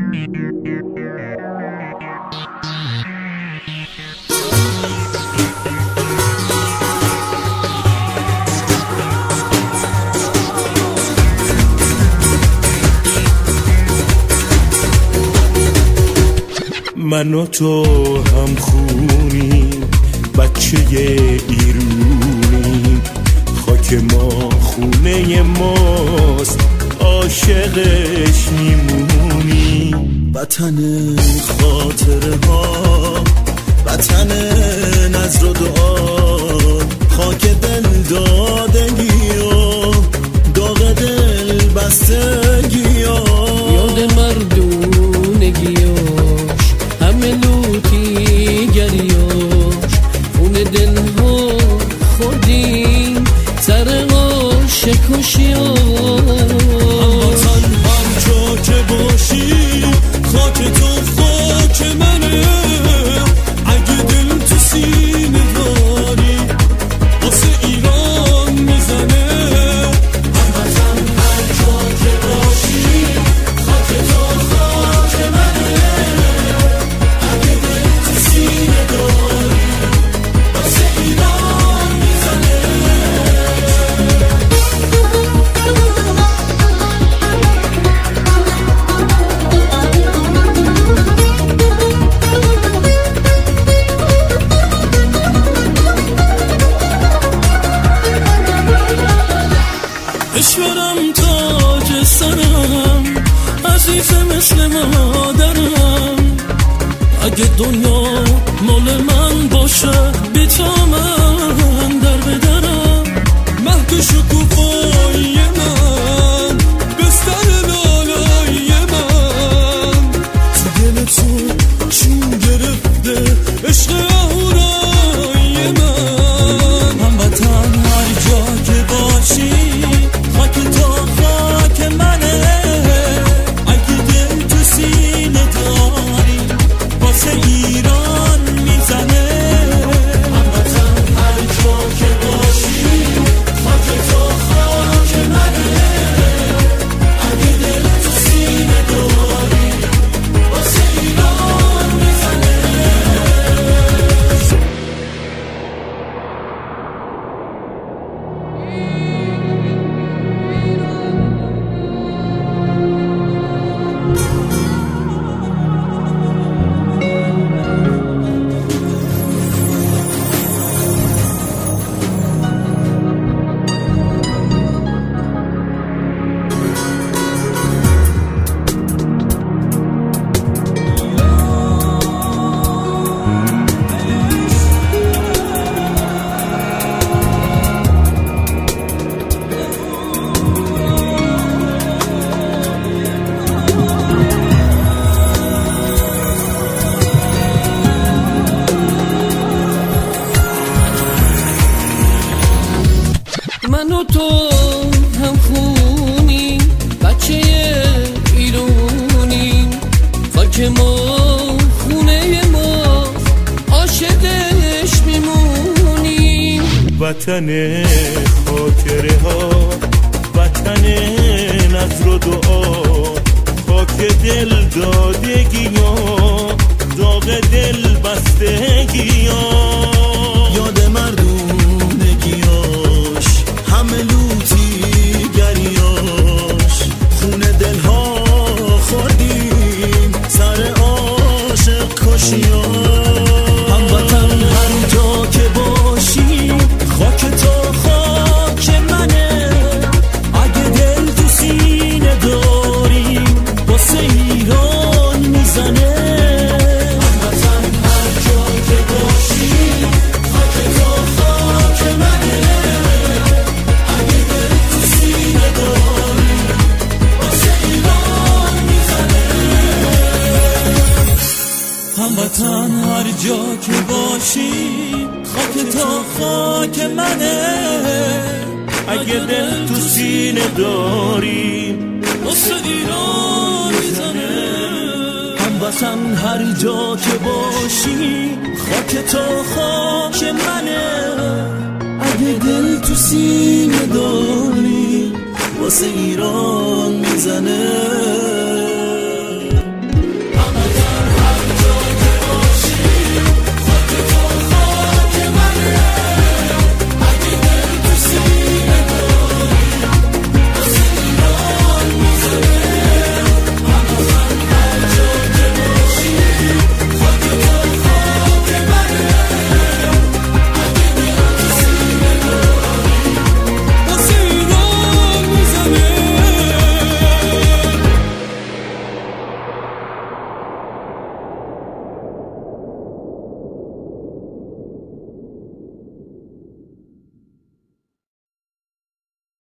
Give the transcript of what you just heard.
من و تو هم خونیم، بچه ایرونیم، خاک ما خونه ماست، عاشقش میمونیم. وطن خاطره ها، وطن نظر و دعا، خاک دل دادگی و داغ دل بستگی ها، یاد مردونگیاش همه لوتی گریاش، خون دل ها خوردیم سر عاشق و شیار. هموطن هر جا که باشی خاک تو خاک منه، اگه دل تو سینه داری واسه ایران میزنه. هموطن هر جا که باشی خاک تو خاک منه، اگه دل تو سینه داری واسه ایران میزنه. اشورم تاج سرم، عزیز مثل مادرم، اگه دنیا مال من باشه بی تا من در بدرم. مهد شکوفای من، بستر لالای من، تو دل تو چون گرفته عشق اهورای من. هموطن هر جا که باشی خاک تو خاک منه، اگه دل تو سینه داری واسه ایران میزنه. هموطن هر جا که باشی خاک تو خاک منه، اگه دل تو سینه داری واسه ایران میزنه. من و تو هم خونیم، بچه ایرونیم، خاک ما خونه ما، عاشقش میمونیم. وطن خاطره ها، وطن نظر و دعا، خاک دل دادگی ها، داغ دل بستگی ها، یاد مردونگیاش همه لوتی گریاش، خون دل ها خوردیم سر عاشق کشیاش. هموطن هر جا که باشی خاک تو خاک منه، اگه دل تو سینه داری واسه ایران میزنه. هموطن هر جا که باشی خاک تو خاک منه، اگه دل تو سینه داری واسه ایران میزنه. هموطن هر جا که باشی خاک تو خاک منه، اگه دل تو سینه داری واسه ایران میزنه. هموطن هر جا که باشی خاک تو خاک منه، اگه دل تو سینه داری واسه ایران میزنه.